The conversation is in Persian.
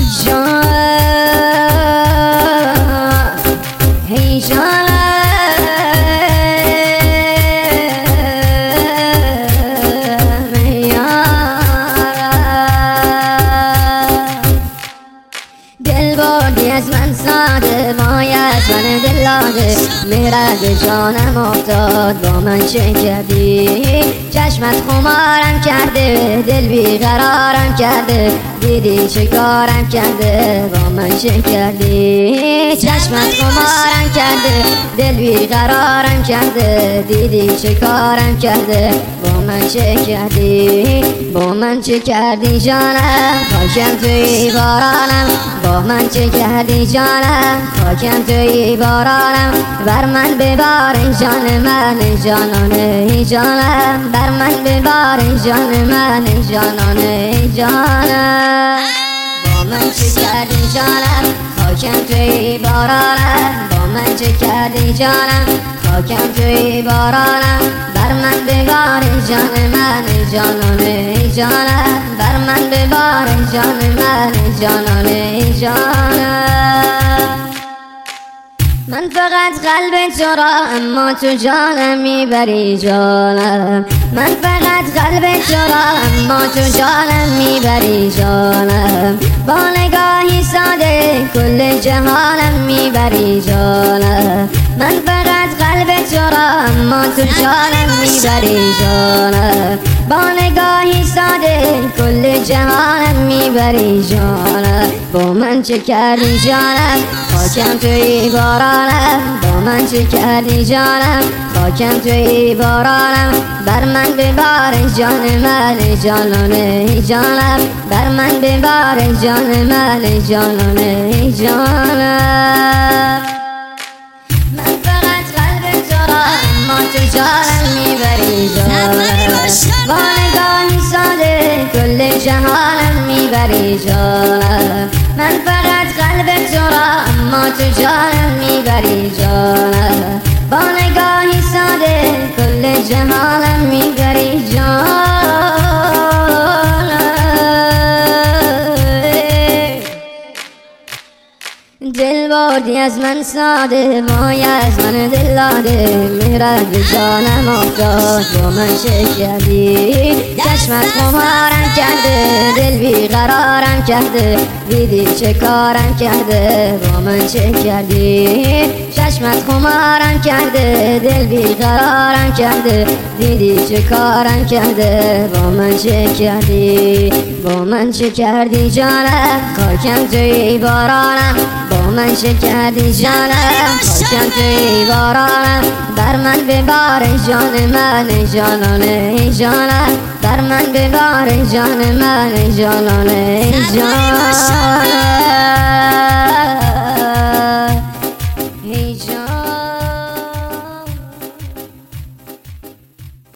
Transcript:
از من ساده مای از من دل داده مهرد جانم افتاد با من چه کردی چشمت خمارم کرده دل بیقرارم کرده دیدی چه کارم کرده با من چه کردی چشمت خمارم کرده دل بیقرارم کرده دیدی چه کارم کرده با من چه کردی با من چه کردی جانم خاکم توی بارانم با من چه کردی جانم خاکم توی بارانم بر من ببار جان من جانانه جانم بر من ببار جان من جانانه جانم با من چه کردی جانم خاکم توی بارانم با من چه کردی جانم خاکم توی بارانم بر من ببار جان من جانانه جانم بر من ببار جان من جانانه جانم من فقط قلب تو را اما تو جانم میبری جانم من فقط قلب تو را اما تو جانم میبری جانم با نگاهی ساده کل جهانم میبری جانم من فقط قلب تو را اما تو جانم میبری جانم با نگاهی ساده کل جهانم میبری جانم با من چه کردی جانم خاکم توی بارانم با من چه کردی جانم خاکم توی بارانم بر من ببار جان من جانانه جانم بر من ببار جان من جانانه جانم من فقط قلب تو را اما تو جانم میبری جانم با نگاهی ساده کل جهانم میبری جانم من فقط قلب تو را اما تو جانم میبری جانم با نگاهی ساده کل جهانم میبری جانم دل بردی از من ساده مای از من دل داده مهرت به جانم افتاد با من چه کردی چشمت خمارم کرده دل بیقرارم کرده دیدی چه کارم کرده با من چه کردی چشمت خمارم کرده دل بیقرارم کرده دیدی چه کارم کرده با من چه کردی با من چه کردی جانم خاکم توی بارانم با من چه کردی جانم خاکم توی بارانم بر من ببار جان من جانانه جانم بر من ببار جان من جانانه جانم